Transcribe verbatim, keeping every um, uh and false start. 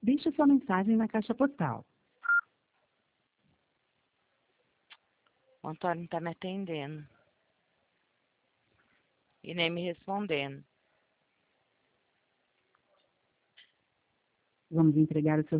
Deixe sua mensagem na caixa postal. O Antônio não tá me atendendo. E nem me respondendo. Vamos entregar o seu